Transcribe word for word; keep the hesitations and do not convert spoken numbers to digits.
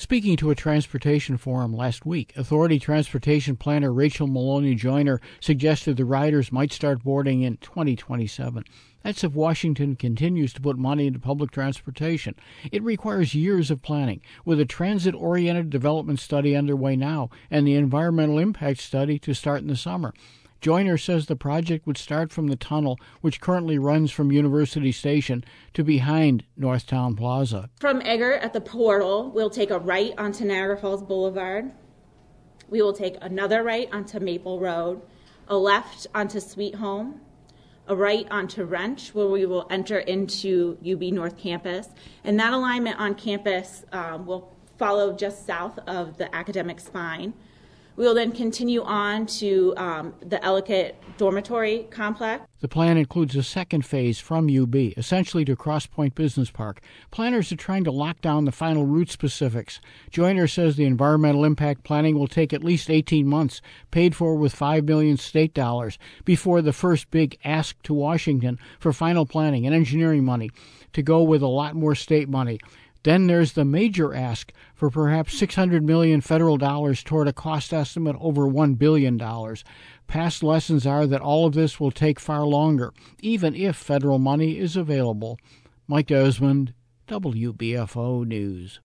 Speaking to a transportation forum last week, Authority Transportation Planner Rachel Maloney Joyner suggested the riders might start boarding in twenty twenty-seven. That's if Washington continues to put money into public transportation. It requires years of planning, with a transit-oriented development study underway now and the environmental impact study to start in the summer. Joyner says the project would start from the tunnel, which currently runs from University Station to behind Northtown Plaza. From Egger at the portal, we'll take a right onto Niagara Falls Boulevard. We will take another right onto Maple Road, a left onto Sweet Home, a right onto Wrench, where we will enter into U B North Campus. And that alignment on campus um, will follow just south of the academic spine. We will then continue on to um, the Ellicott Dormitory Complex. The plan includes a second phase from U B, essentially to Cross Point Business Park. Planners are trying to lock down the final route specifics. Joyner says the environmental impact planning will take at least eighteen months, paid for with five million dollars state dollars, before the first big ask to Washington for final planning and engineering money, to go with a lot more state money. Then there's the major ask for perhaps six hundred million dollars federal dollars toward a cost estimate over one billion dollars. Past lessons are that all of this will take far longer, even if federal money is available. Mike Desmond, W B F O News.